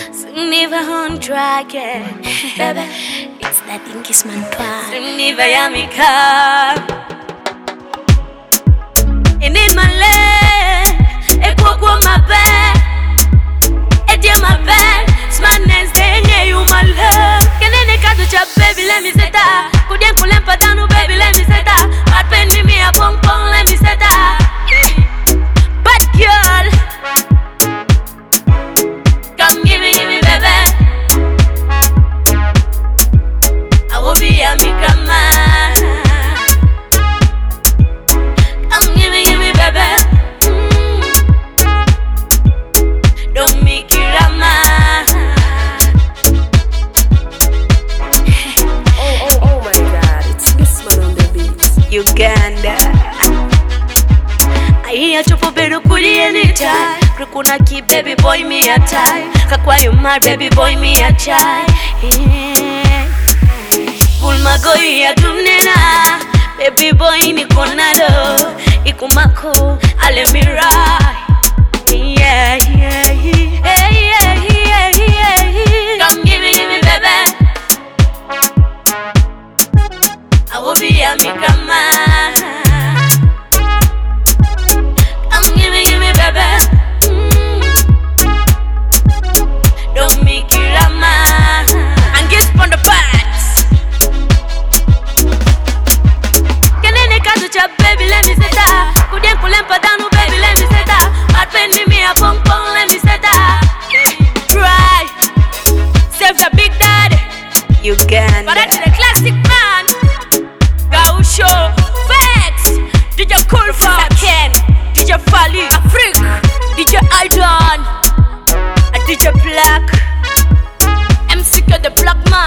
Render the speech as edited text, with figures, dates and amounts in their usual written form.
Never on track, baby. It's that Kiss Man Pan. Never yummy car. And in my leg, a cook on my bed. A dear my bed. Smartness, then you my love. Can any cat to chop, baby? Let me set that. Couldn't pull them patano, baby. Let me set that. Hot penny me a pong pong, let me set that. Bad girl. Come give me, baby. I will be a me grandma. Come give me, baby. Don't make it drama. Oh my God, it's Kiss Man on the beat. Uganda. I hear chopo beru kuri anytime. Krukuna ki baby boy me a tie. Kakwa you my baby boy me a chai. Pulma goi ya dumnena. Baby boy ni konado. Ikumako alemira. Yeah. Come give me, baby. I will be a me grandma. Come give me, baby. Don't make it drama. And get on the parts. Can any cat to chop, baby? Let me say that. Couldn't pull them down, baby. Let me say that. Hot penny me a pong pong. Let me say that. Try save the big daddy. Uganda. But that's the classic man. Gaucho, Vex, DJ Cool Ken, DJ Fali, Afrique, DJ Idon, DJ Black, MC the Black Man.